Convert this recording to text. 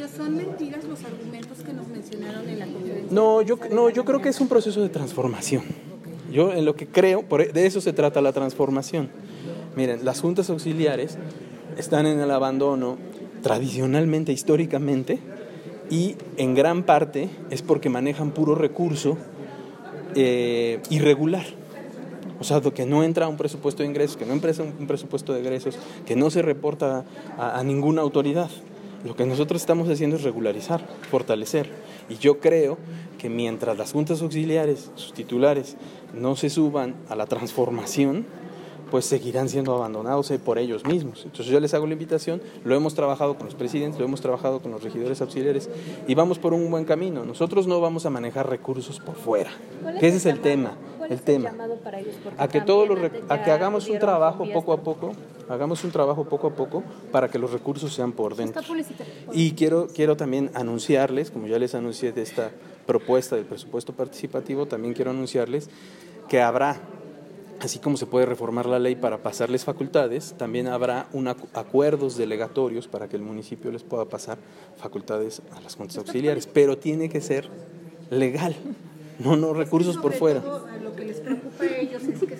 ¿Son mentiras los argumentos que nos mencionaron en la conferencia? No, yo creo que es un proceso de transformación. Yo en lo que creo, de eso se trata la transformación. Miren, las juntas auxiliares están en el abandono tradicionalmente, históricamente, y en gran parte es porque manejan puro recurso irregular. O sea, que no entra un presupuesto de ingresos, que no entra un presupuesto de egresos, que no se reporta a ninguna autoridad. Lo que nosotros estamos haciendo es regularizar, fortalecer. Y yo creo que mientras las juntas auxiliares, sus titulares, no se suban a la transformación, pues seguirán siendo abandonados por ellos mismos. Entonces yo les hago la invitación, lo hemos trabajado con los presidentes, lo hemos trabajado con los regidores auxiliares y vamos por un buen camino. Nosotros no vamos a manejar recursos por fuera, que ese es el tema. El tema para ellos, a que hagamos un trabajo poco a poco, para que los recursos sean por dentro. Y quiero también anunciarles, como ya les anuncié de esta propuesta del presupuesto participativo, también quiero anunciarles que habrá, así como se puede reformar la ley para pasarles facultades, también habrá acuerdos delegatorios para que el municipio les pueda pasar facultades a las juntas auxiliares, pero tiene que ser legal, no recursos por fuera. Todo a lo que les preocupa